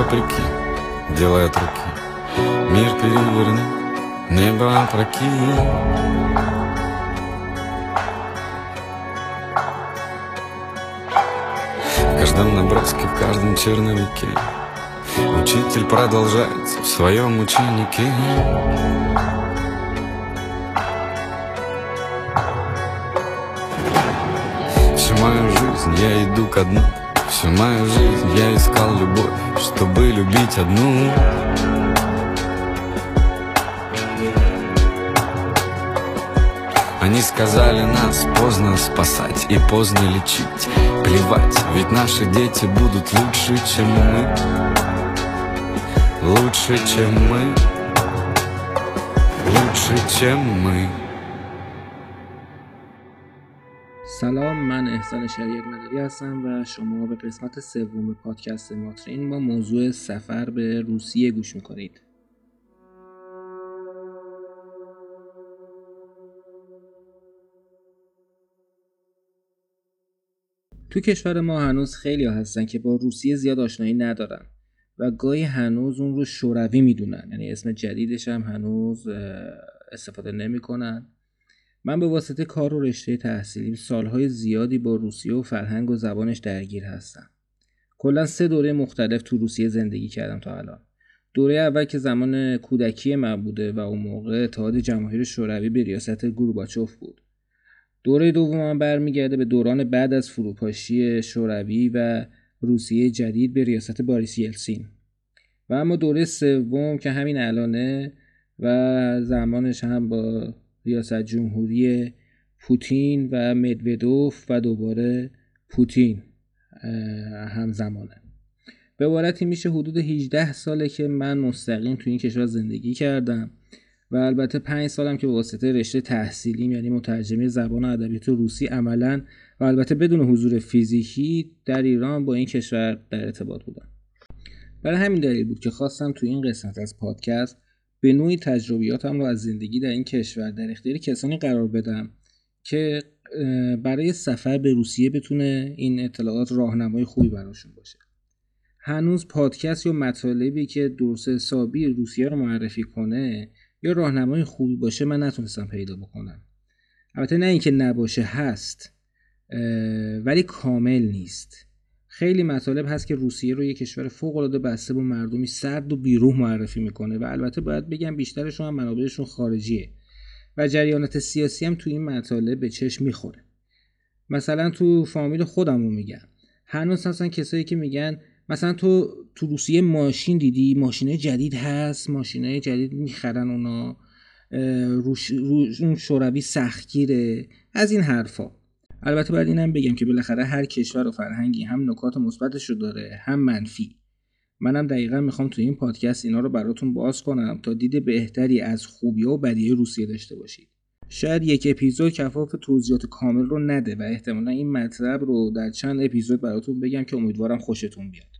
вопреки, делай от руки. Мир переверни, небо опрокинь. В каждом наброске, в каждом черновике учитель продолжается в своем ученике. Всю мою жизнь я иду ко дну, всю мою жизнь я искал любовь, чтобы любить одну. Они сказали, нас поздно спасать и поздно лечить. Плевать, ведь наши дети будут лучше, чем мы. Лучше, чем мы. Лучше, чем мы. سلام، من احسان شریعت مداری هستم و شما به قسمت سوم پادکست ماترین با موضوع سفر به روسیه گوش میکنید. تو کشور ما هنوز خیلی هستن که با روسیه زیاد آشنایی ندارن و گاهی هنوز اون رو شوروی میدونن، یعنی اسم جدیدش هم هنوز استفاده نمیکنن. من به واسطه کار و رشته تحصیلیم سالهای زیادی با روسیه و فرهنگ و زبانش درگیر هستم. کلاً 3 دوره مختلف تو روسیه زندگی کردم تا الان. دوره اول که زمان کودکی من بوده و اون موقع اتحاد جماهیر شوروی به ریاست گورباچوف بود. دوره دومم برمیگرده به دوران بعد از فروپاشی شوروی و روسیه جدید به ریاست باریس یلتسین. و اما دوره سوم که همین الانه و زمانش هم با ریاست جمهوری پوتین و مدودوف و دوباره پوتین همزمانه. به عبارتی میشه حدود 18 ساله که من مستقیم تو این کشور زندگی کردم و البته 5 سالم که به واسطه رشته تحصیلیم یعنی مترجمی زبان و ادبیات روسی عملاً و البته بدون حضور فیزیکی در ایران با این کشور در ارتباط بودم. برای همین دلیل بود که خواستم تو این قسمت از پادکست به نوعی تجربیاتم رو از زندگی در این کشور در اختیار کسانی قرار بدم که برای سفر به روسیه بتونه این اطلاعات راهنمای خوبی براشون باشه. هنوز پادکست یا مطالبی که درست حسابی روسیه رو معرفی کنه یا راهنمای خوبی باشه من نتونستم پیدا بکنم. البته نه اینکه نباشه، هست ولی کامل نیست. خیلی مطالب هست که روسیه رو یک کشور فوق‌العاده بسته با مردمی سرد و بیروح معرفی میکنه و البته باید بگم بیشترشون هم منابعشون خارجیه و جریانات سیاسی هم تو این مطالب به چشم میخوره. مثلا تو فامیل خودم رو میگم، هنوز هستن کسایی که میگن مثلا تو روسیه ماشین دیدی؟ ماشینای جدید هست، ماشینای جدید میخرن اونا، اون شوروی سختگیره، از این حرفا. البته باید اینم بگم که بالاخره هر کشور و فرهنگی هم نکات مثبتش رو داره هم منفی. منم دقیقاً میخوام تو این پادکست اینا رو براتون باز کنم تا دید بهتری از خوبی‌ها و بدیهای روسیه داشته باشید. شاید یک اپیزود کفاف توضیحات کامل رو نده و احتمالاً این مطلب رو در چند اپیزود براتون بگم که امیدوارم خوشتون بیاد.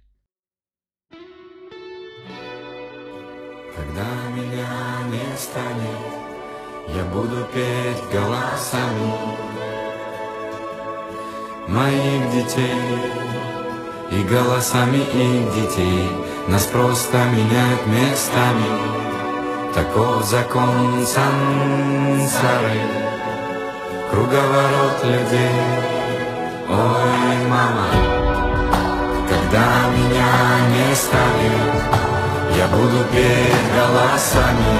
Когда меня не станет, я буду петь голосами моих детей и голосами их детей. Нас просто меняют местами, таков закон сансары, круговорот людей. Ой, мама, когда меня не станет, я буду петь голосами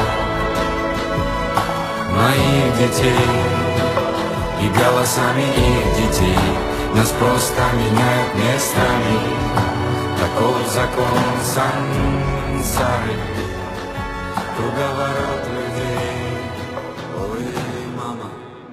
моих детей и голосами их детей. Нас просто меняют местами, таков закон сансары, круговорот людей. Ой, мама.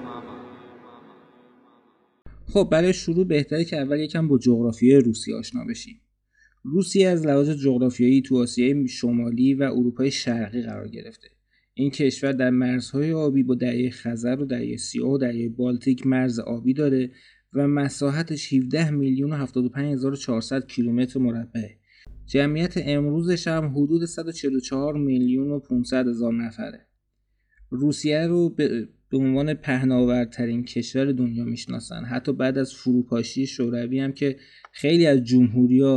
خب برای شروع بهتره که اول یکم با جغرافیای روسیه آشنا بشیم. روسیه از لحاظ جغرافیایی تو آسیای شمالی و اروپای شرقی قرار گرفته. این کشور در مرزهای آبی با دریای خزر و دریای سیاه و دریای بالتیک مرز آبی داره و مساحتش 17,075,400 کیلومتر مربع. جمعیت امروزش هم حدود 144,500,000 نفره. روسیه رو به عنوان پهناورترین کشور دنیا میشناسن. حتی بعد از فروپاشی شوروی هم که خیلی از جمهوری‌ها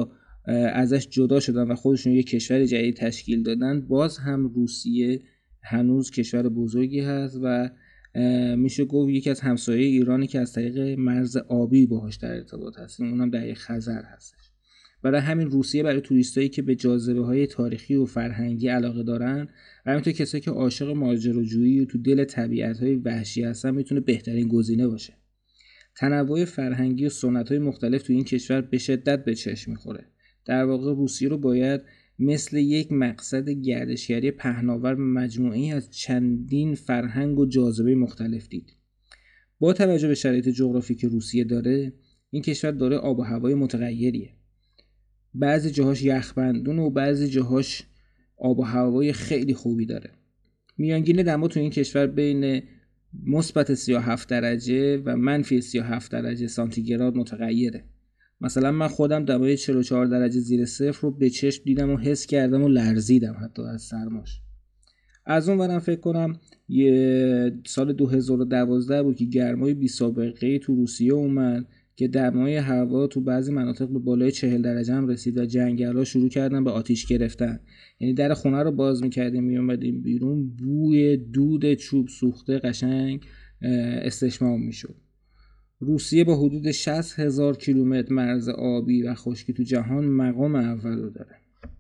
ازش جدا شدن و خودشون یک کشور جدید تشکیل دادن، باز هم روسیه هنوز کشور بزرگی هست و میشه گفت یکی از همسایه ایرانی که از طریق مرز آبی باهاش در ارتباط هستیم، اونم دریای خزر هستش. برای همین روسیه برای توریستایی که به جاذبه‌های تاریخی و فرهنگی علاقه دارن و همینطور کسایی که عاشق ماجراجویی و تو دل طبیعت‌های وحشی هستن میتونه بهترین گزینه باشه. تنوع فرهنگی و سنت‌های مختلف تو این کشور به شدت به چشم می‌خوره. در واقع روسیه رو باید مثل یک مقصد گردشگری پهناور مجموعه‌ای از چندین فرهنگ و جاذبه مختلف دید. با توجه به شرایط جغرافیایی که روسیه داره، این کشور داره آب و هوای متغیریه. بعضی جاهاش یخبندون و بعضی جاهاش آب و هوای خیلی خوبی داره. میانگین دما تو این کشور بین مثبت 37 درجه و منفی 37 درجه سانتیگراد متغیره. مثلا من خودم دمای 44 درجه زیر صفر رو به چشم دیدم و حس کردم و لرزیدم حتی از سرماش. از اون ورم فکر کنم یه سال 2012 بود که گرمای بی سابقه‌ای تو روسیه اومد که دمای هوا تو بعضی مناطق به بالای 40 درجه هم رسید و جنگل‌ها شروع کردن به آتیش گرفتن. یعنی در خونه رو باز می‌کردیم میومدیم بیرون، بوی دود چوب سوخته قشنگ استشمام می‌شد. روسیه با حدود 60,000 کیلومتر مرز آبی و خشکی تو جهان مقام اول رو داره.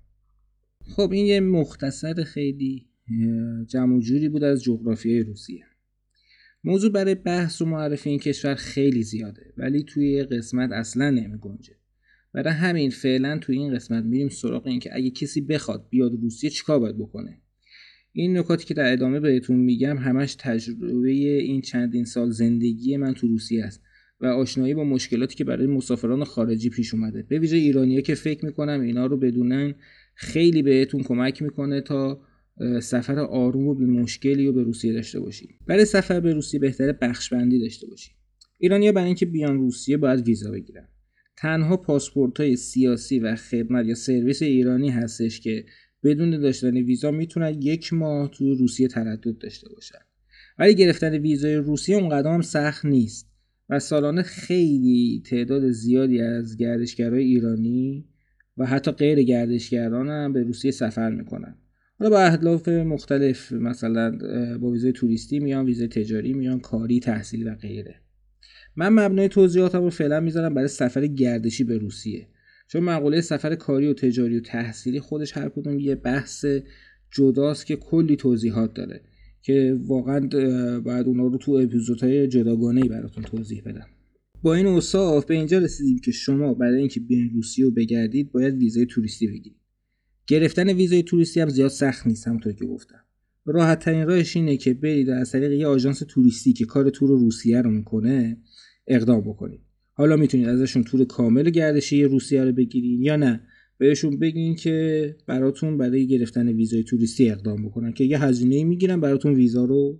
خب این یه مختصر خیلی جمع و جوری بود از جغرافیای روسیه. موضوع برای بحث و معرفی این کشور خیلی زیاده ولی توی قسمت اصلا نمی‌گنجه. برای همین فعلا توی این قسمت میریم سراغ این که اگه کسی بخواد بیاد روسیه چیکار باید بکنه. این نکاتی که در ادامه بهتون میگم همش تجربه این چندین سال زندگی من تو روسیه است و آشنایی با مشکلاتی که برای مسافران خارجی پیش اومده. به ویژه ایرانی‌ها که فکر میکنم اینا رو بدونن خیلی بهتون کمک میکنه تا سفر آروم و بی مشکلی رو به روسیه داشته باشید. برای سفر به روسیه بهتره بخشبندی داشته باشید. ایرانی‌ها برای اینکه بیان روسیه باید ویزا بگیرن. تنها پاسپورت‌های سیاسی و خدمت یا سرویس ایرانی هستش که بدون داشتن ویزا میتونن 1 ماه تو روسیه تردد داشته باشن. ولی گرفتن ویزای روسیه اونقدر هم سخت نیست و سالانه خیلی تعداد زیادی از گردشگرای ایرانی و حتی غیر گردشگران هم به روسیه سفر میکنن. حالا با اهداف مختلف، مثلا با ویزای توریستی میان، ویزای تجاری میان، کاری، تحصیلی و غیره. من مبنای توضیحاتم رو فعلا میذارم برای سفر گردشی به روسیه، چون مقوله سفر کاری و تجاری و تحصیلی خودش هر کدوم یه بحث جداست که کلی توضیحات داره که واقعا باید اونا رو تو اپیزودهای جداگانه‌ای براتون توضیح بدم. با این اوصاف به اینجا رسیدیم که شما برای اینکه بیاین روسیه و بگردید باید ویزای توریستی بگیرید. گرفتن ویزای توریستی هم زیاد سخت نیست، همونطور که گفتم. راحت ترین راهش اینه که برید از طریق یه آژانس توریستی که کار تور روسیه رو میکنه اقدام بکنید. حالا میتونید ازشون تور کامل گردشی روسیه رو بگیرید یا نه بهشون بگین که براتون برای گرفتن ویزای توریستی اقدام بکنن که یه هزینه‌ای میگیرن براتون ویزا رو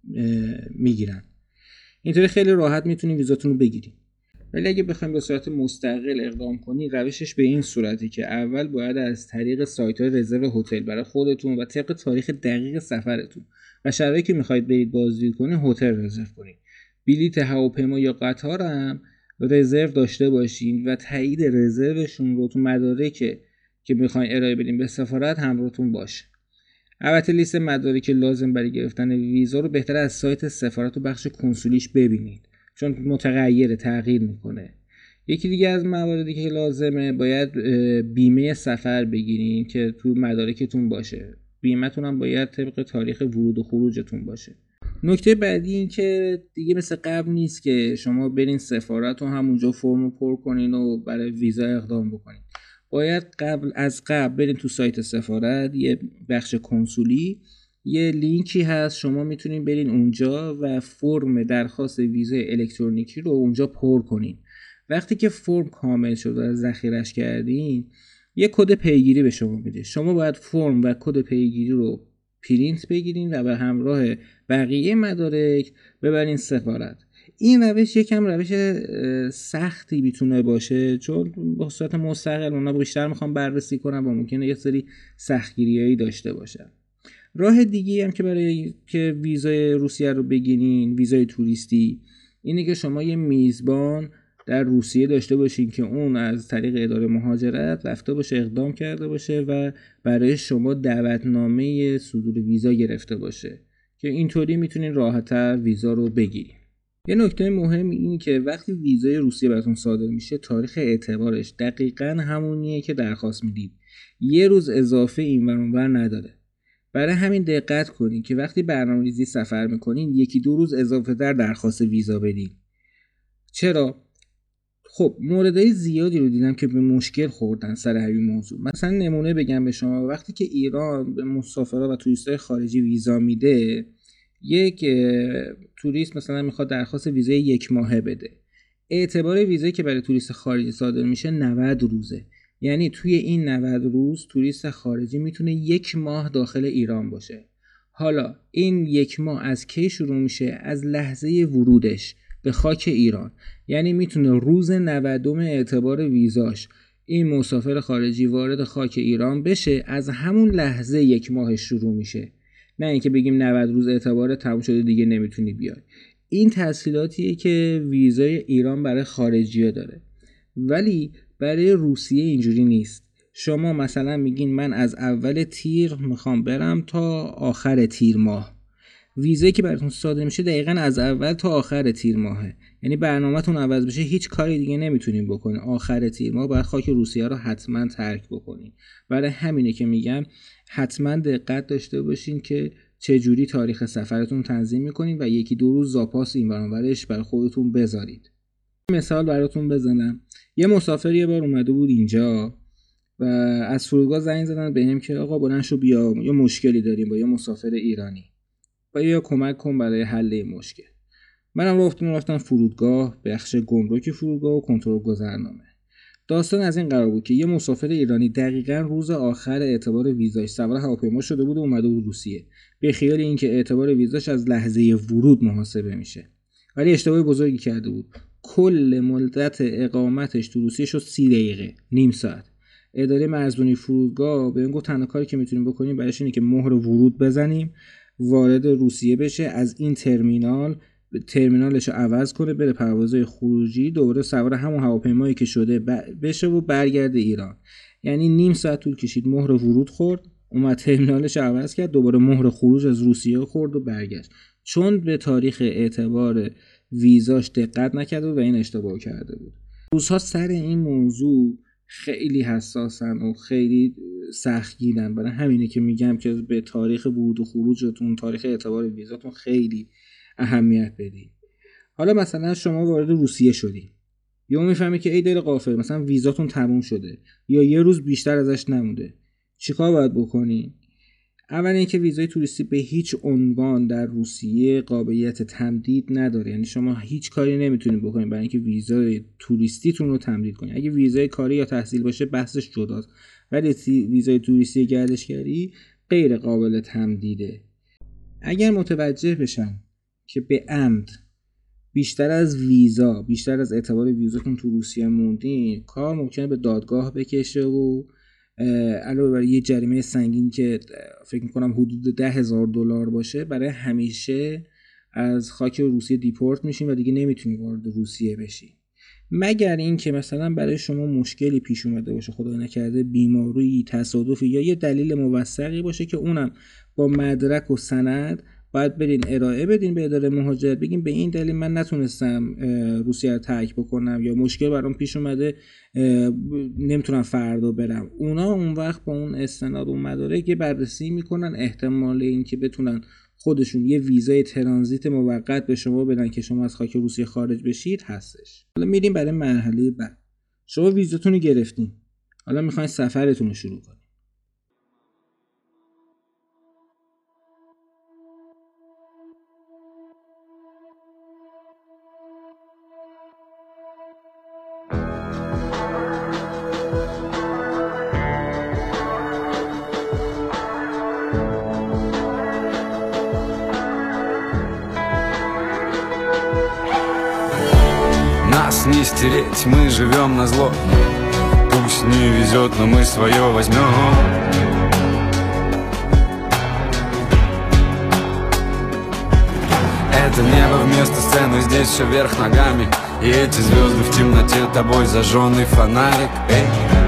میگیرن. اینطوری خیلی راحت میتونید ویزاتون رو بگیرید. ولی اگه بخوایم به صورت مستقل اقدام کنی روشش به این صورته که اول باید از طریق سایت‌های رزرو هتل برای خودتون و طبق تاریخ دقیق سفرتون و شرایطی که می‌خواید برید بازدید کنید هتل رزرو کنید. بلیط هواپیما یا قطار هم رزرو داشته باشین و تایید رزروشون رو تو مدارک که می‌خواید ارائه بدین به سفارت همراهتون باشه. البته لیست مدارک لازم برای گرفتن ویزا رو بهتره از سایت سفارت و بخش کنسولیش ببینید، چون متغیره، تغییر میکنه. یکی دیگه از مواردی که لازمه باید بیمه سفر بگیرین که تو مدارکتون باشه. بیمه‌تون هم باید طبق تاریخ ورود و خروجتون باشه. نکته بعدی این که دیگه مثل قبل نیست که شما برین سفارت و همونجا فرمو پر کنین و برای ویزا اقدام بکنین. باید از قبل برین تو سایت سفارت، یه بخش کنسولی، یه لینکی هست شما میتونین برین اونجا و فرم درخواست ویزای الکترونیکی رو اونجا پر کنین. وقتی که فرم کامل شد و ذخیره‌اش کردین یه کد پیگیری به شما میده. شما باید فرم و کد پیگیری رو پرینت بگیرین و به همراه بقیه مدارک ببرین سفارت. این روش یکم روش سختی میتونه باشه چون با صورت مستقل اونا بیشتر میخوام بررسی کنم و ممکنه یه سری سختگیریایی داشته باشن. راه دیگه هم که برای که ویزای روسیه رو بگیرین، ویزای توریستی، اینه که شما یه میزبان در روسیه داشته باشین که اون از طریق اداره مهاجرت رفته باشه اقدام کرده باشه و برای شما دعوتنامه صدور ویزا گرفته باشه که اینطوری میتونین راحت‌تر ویزا رو بگیرین. یه نکته مهم اینه که وقتی ویزای روسیه براتون صادر میشه تاریخ اعتبارش دقیقاً همونیه که درخواست میدید. یه روز اضافه اینور اونور نداره. برای همین دقت کنین که وقتی برنامه‌ریزی سفر میکنین 1-2 روز اضافه در درخواست ویزا بدین. چرا؟ خب موردهای زیادی رو دیدم که به مشکل خوردن سر همین موضوع. مثلا نمونه بگم به شما، وقتی که ایران به مسافرها و توریستای خارجی ویزا میده، یک توریست مثلا میخواد درخواست ویزای 1 ماهه بده، اعتبار ویزایی که برای توریست خارجی صادر میشه 90 روزه. یعنی توی این 90 روز توریست خارجی میتونه 1 ماه داخل ایران باشه. حالا این 1 ماه از کی شروع میشه؟ از لحظه ورودش به خاک ایران. یعنی میتونه روز 90 اعتبار ویزاش این مسافر خارجی وارد خاک ایران بشه، از همون لحظه 1 ماهش شروع میشه. نه اینکه بگیم 90 روز اعتبار تموم شده دیگه نمیتونی بیای. این تسهیلاتیه که ویزای ایران برای خارجی‌ها داره، ولی برای روسیه اینجوری نیست. شما مثلا میگین من از اول تیر میخوام برم تا آخر تیر ماه، ویزایی که براتون صادر میشه دقیقاً از اول تا آخر تیر ماهه. یعنی برنامه‌تون عوض بشه هیچ کاری دیگه نمیتونین بکنین، آخر تیر ماه باید خاک روسیه رو حتما ترک بکنین. برای همینه که میگم حتما دقت داشته باشین که چه جوری تاریخ سفرتون تنظیم میکنین و 1-2 روز زاپاس این ورانورش برای خودتون بذارید. مثال براتون بزنم، یه مسافر یه بار اومده بود اینجا و از فرودگاه زنگ زدن بهم که آقا بلند شو بیا، یه مشکلی داریم با یه مسافر ایرانی و یا کمک کن برای حل این مشکل. منم رفتم فرودگاه، بخش گمرک فرودگاه و کنترل گذرنامه. داستان از این قرار بود که یه مسافر ایرانی دقیقاً روز آخر اعتبار ویزاش سوار هواپیما شده بود و اومده بود روسیه، به خیال اینکه اعتبار ویزاش از لحظه ورود محاسبه میشه. ولی اشتباه بزرگی کرده بود. کل مدت اقامتش تو روسیه شد 30 دقیقه، نیم ساعت. اداره مرزبانی فرودگاه بهم گفت تنها کاری که میتونیم بکنیم برایش اینه که مهر ورود بزنیم، وارد روسیه بشه، از این ترمینالش رو عوض کنه، بره پروازهای خروجی، دوباره سوار همون هواپیمایی که شده بشه و برگرده ایران. یعنی نیم ساعت طول کشید، مهر ورود خورد، اومد ترمینالش رو عوض کرد، دوباره مهر خروج از روسیه خورد و برگشت، چون به تاریخ اعتبار ویزاش دقت نکرده و این اشتباه کرده بود. روس‌ها سر این موضوع خیلی حساسن و خیلی سختگیرن. برای همینه که میگم که به تاریخ ورود و خروجتون، تاریخ اعتبار ویزاتون خیلی اهمیت بدین. حالا مثلا شما وارد روسیه شدی، یا میفهمی که ای دل غافل مثلا ویزاتون تموم شده یا یه روز بیشتر ازش نمونده، چیکار باید بکنی؟ اول اینکه ویزای توریستی به هیچ عنوان در روسیه قابلیت تمدید نداره. یعنی شما هیچ کاری نمیتونید بکنید برای اینکه ویزای توریستیتون رو تمدید کنید. اگه ویزای کاری یا تحصیل باشه بحثش جداست، ولی ویزای توریستی گردشگری غیر قابل تمدیده. اگر متوجه بشن که به عمد بیشتر از اعتبار ویزاتون تو روسیه موندین، کار ممکنه به دادگاه بکشه و علاوه بر یه جریمه سنگین که فکر میکنم حدود $10,000 باشه، برای همیشه از خاک روسیه دیپورت میشین و دیگه نمیتونید وارد روسیه بشین. مگر این که مثلا برای شما مشکلی پیش اومده باشه، خدای نکرده بیماری، تصادفی یا یه دلیل موثقی باشه که اونم با مدرک و سند باید برین ارائه بدین به اداره مهاجرت، بگین به این دلیل من نتونستم روسیه رو ترک بکنم یا مشکل برام پیش اومده نمیتونم فردا برم. اونا اون وقت با اون استناد و مدارک که بررسی میکنن احتمال این که بتونن خودشون یه ویزای ترانزیت موقت به شما بدن که شما از خاک روسیه خارج بشید هستش. حالا میریم برای مرحله بعد. شما ویزاتون رو گرفتین، حالا میخواین سفرتون رو شروع کنید. Нас не стереть, мы живем назло. Пусть не везет, но мы свое возьмем. Это небо вместо сцены, здесь все вверх ногами. И эти звезды в темноте тобой зажженный фонарик. Эй.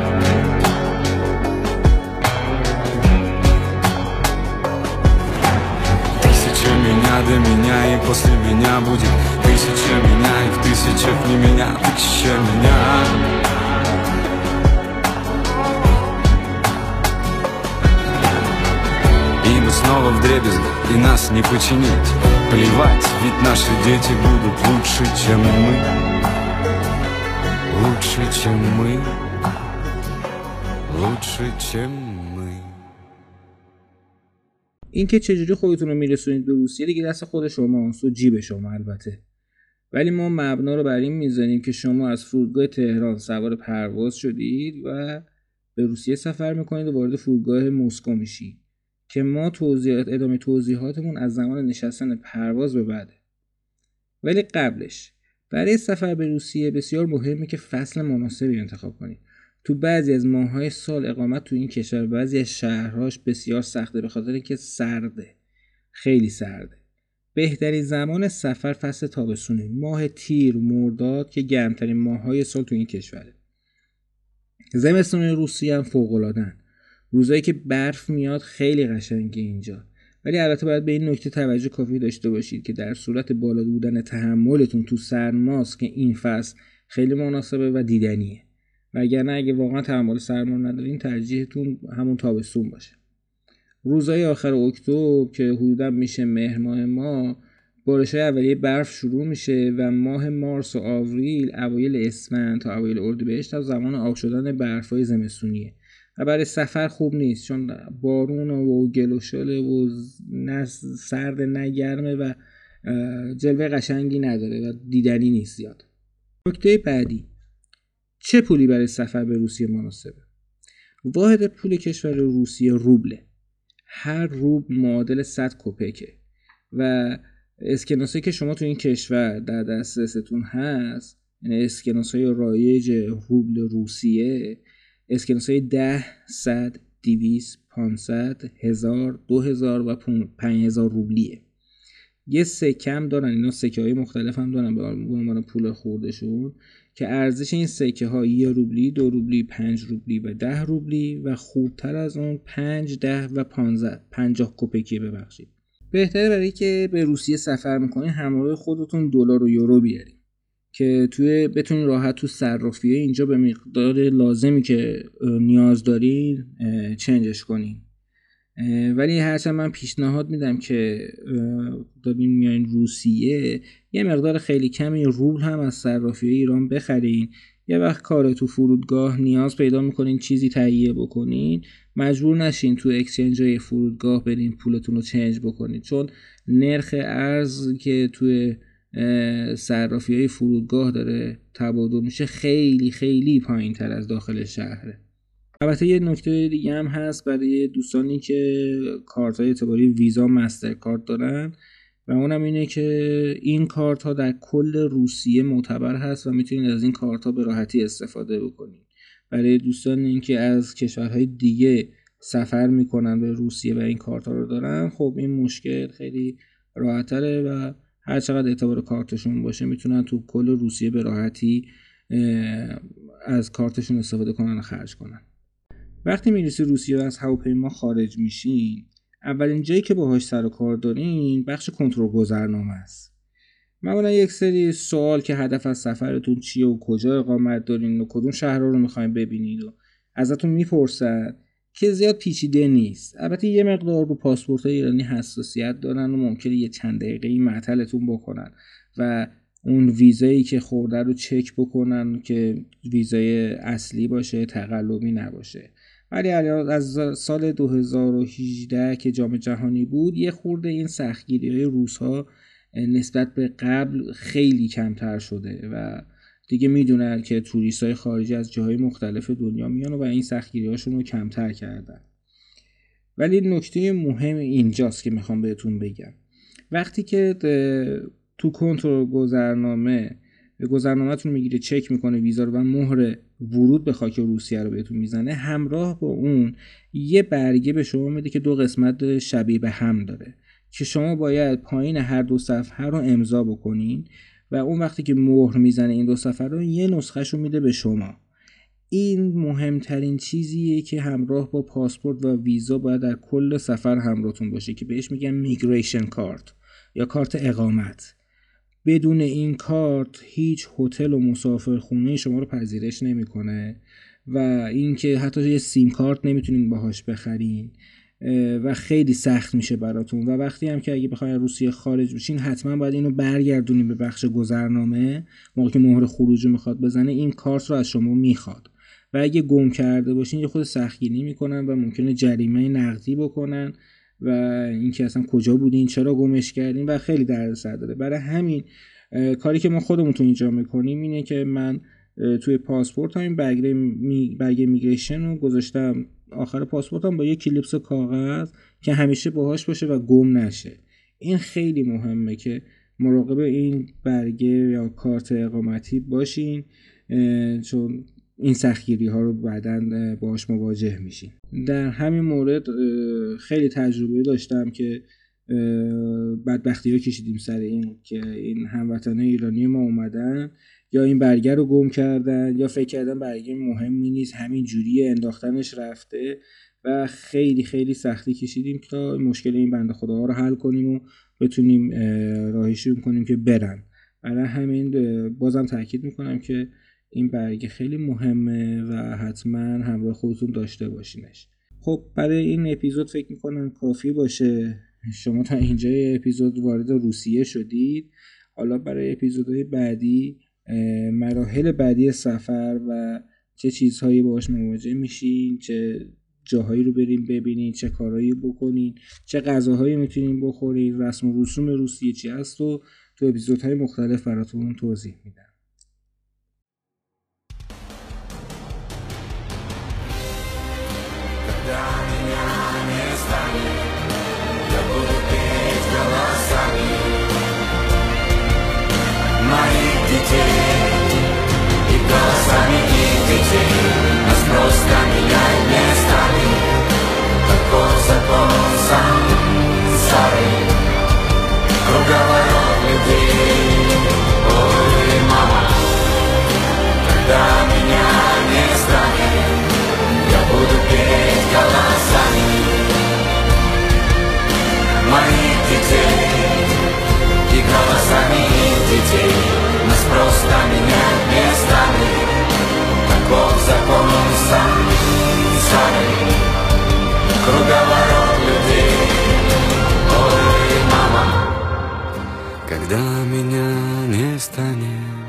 Тысяча меня до меня, и после меня будет тысяча меня, и в тысячах не меня, тысяча меня. И мы снова вдребезги, и нас не починить. Плевать, ведь наши дети будут лучше, чем мы. Лучше, чем мы. Лучше, чем мы. اینکه چجوری خودتون رو میرسونید به روسیه دیگه دست خود شماست و جیب شما البته. ولی ما مبنا رو بر این میذاریم که شما از فرودگاه تهران سوار پرواز شدید و به روسیه سفر میکنید و وارد فرودگاه مسکو میشید که ما ادامه توضیحاتمون از زمان نشستن پرواز به بعده. ولی قبلش برای سفر به روسیه بسیار مهمه که فصل مناسبی انتخاب کنید. تو بعضی از ماه‌های سال اقامت تو این کشور بعضی از شهرهاش بسیار سخته به خاطر اینکه سرده، خیلی سرده. بهترین زمان سفر فصل تابستونه، ماه تیر، مرداد که گرمترین ماه‌های سال تو این کشوره. زمستون روسیه هم فوق‌العاده‌ان. روزایی که برف میاد خیلی قشنگه اینجا. ولی البته باید به این نکته توجه کافی داشته باشید که در صورت بالا بودن تحملتون تو سرماست که این فصل خیلی مناسبه و دیدنیه. وگرنه اگه واقعا تحمل سرما ندارین ترجیحتون همون تابستون باشه. روزهای آخر اکتبر که حدودا میشه مهر ما بارش‌های اولیه برف شروع میشه و ماه مارس و آوریل اوایل اسفند تا اوایل اردیبهشت تا زمان آب شدن برف‌های زمستونیه و برای سفر خوب نیست چون بارون و گل و شاله و نه سرد نه گرمه و جلوه قشنگی نداره و دیدنی نیست زیاد. نکته بعدی، چه پولی برای سفر به روسیه مناسبه؟ واحد پول کشور روسیه روبله. هر روبل معادل 100 کپکه و اسکناسایی که شما تو این کشور در دسترستون هست، یعنی اسکناسای رایج روبل روسیه، اسکناسای 10 100 200 500 1000 2000 و 5000 روبلیه. یه سکه هم دارن، اینا سکه های مختلف هم دارن به عنوان پول خوردشون که ارزش این سکه ها 1 روبلی 2 روبلی 5 روبلی و 10 روبلی و خوبتر از اون 5 10 و 15 50 کپکی ببخشید. بهتره برای که به روسیه سفر میکنین همراه خودتون دلار و یورو بیارین که بتونین راحت تو صرافیه اینجا به مقدار لازمی که نیاز دارین چنجش کنین. ولی هرچند من پیشنهاد میدم که دارین میایین روسیه یه مقدار خیلی کمی روبل هم از صرافیه ایران بخرین. یه وقت کار تو فرودگاه نیاز پیدا میکنین چیزی تهیه بکنین، مجبور نشین تو اکسچنج های فرودگاه برین پولتون رو چنج بکنین چون نرخ ارز که توی صرافی های فرودگاه داره تبادل میشه خیلی خیلی پایین تر از داخل شهره. البته یه نکته دیگه هم هست برای دوستانی که کارت های اعتباری ویزا مستر کارت دارن و اونم اینه که این کارت ها در کل روسیه معتبر هست و میتونید از این کارت ها به راحتی استفاده بکنید. برای دوستانی که از کشورهای دیگه سفر میکنن به روسیه و این کارت ها رو دارن، خب این مشکل خیلی راحت تره و هر چقدر اعتبار کارتشون باشه میتونن تو کل روسیه به راحتی از کارتشون استفاده کنن و خرج کنن. وقتی میرسی روسیه و از هواپیما خارج میشین، اولین جایی که باهاش سر و کار دارین بخش کنترل گذرنامه است. معمولا یک سری سوال که هدف از سفرتون چیه و کجا اقامت دارین و کدوم شهرها رو میخواین ببینید و ازتون میپرسن که زیاد پیچیده نیست. البته یه مقدار رو پاسپورت ایرانی حساسیت دارن و ممکنه یه چند دقیقه‌ای معطلتون بکنن و اون ویزایی که خورده رو چک بکنن که ویزای اصلی باشه، تقلبی نباشه. ولی از سال 2018 که جام جهانی بود یه خورده این سختگیری‌های روس‌ها نسبت به قبل خیلی کمتر شده و دیگه میدونن که توریستای خارجی از جاهای مختلف دنیا میان و این سختگیری‌هاشون رو کمتر کردن. ولی نکته مهم اینجاست که میخوام بهتون بگم. وقتی که تو کنترل گذرنامه‌تون میگیره، چک میکنه ویزا رو و مهر ورود به خاک روسیه رو بهتون میزنه، همراه با اون یه برگه به شما میده که 2 قسمت شبیه به هم داره که شما باید پایین هر 2 صفحه رو امضا بکنین و اون وقتی که مهر میزنه این 2 سفر رو، یه نسخه‌شو میده به شما. این مهمترین چیزیه که همراه با پاسپورت و ویزا باید در کل سفر همراهتون باشه که بهش میگن میگریشن کارت یا کارت اقامت. بدون این کارت هیچ هتل و مسافرخونه شما رو پذیرش نمیکنه و اینکه حتی یه سیم کارت نمیتونین باهاش بخرین و خیلی سخت میشه براتون. و وقتی هم که اگه بخواید روسیه خارج بشین حتما باید اینو برگردونین به بخش گذرنامه. موقعی که مهر خروج میخواد بزنه این کارت رو از شما میخواد و اگه گم کرده باشین یه خود سختگیری میکنن و ممکنه جریمه نقدی بکنن و اینکه اصلا کجا بودین، چرا گمش کردین و خیلی دردسر داره. برای همین کاری که ما خودمون تو اینجا میکنیم اینه که من توی پاسپورت این برگه میگریشن رو گذاشتم آخر پاسپورتم با یه کلیپس کاغذ که همیشه باهاش باشه و گم نشه. این خیلی مهمه که مراقب این برگه یا کارت اقامتی باشین چون این سختگیری ها رو بعداً باهاش مواجه میشین. در همین مورد خیلی تجربه داشتم که بدبختی ها کشیدیم سر این که این هموطنان ایرانی ما اومدن یا این برگه رو گم کردن یا فکر کردن برگه مهمی نیست همین جوری انداختنش رفته و خیلی خیلی سختی کشیدیم تا مشکل این بنده خداها رو حل کنیم و بتونیم راهیشون کنیم که برن. برای همین بازم تاکید میکنم که این برگه خیلی مهمه و حتما همراه خودتون داشته باشینش. خب برای این اپیزود فکر میکنم کافی باشه. شما تا اینجای اپیزود وارد روسیه شدید. حالا برای اپیزودهای بعدی مراحل بعدی سفر و چه چیزهایی باهاش مواجه میشین، چه جاهایی رو بریم ببینین، چه کارهایی بکنین، چه غذاهایی میتونین بخورین، رسم و رسوم روسیه چی هست و تو اپیزودهای مختلف براتون توضیح میدم. И голосами их детей нас просто менять не станет. Таков закон сансары, круговорот людей. Ой, мама, когда меня не станет, я буду петь голосами моих детей и голосами их детей. Нас просто менять не станет. Таков закон сансары, круговорот людей. Ой, мама, когда меня не станет,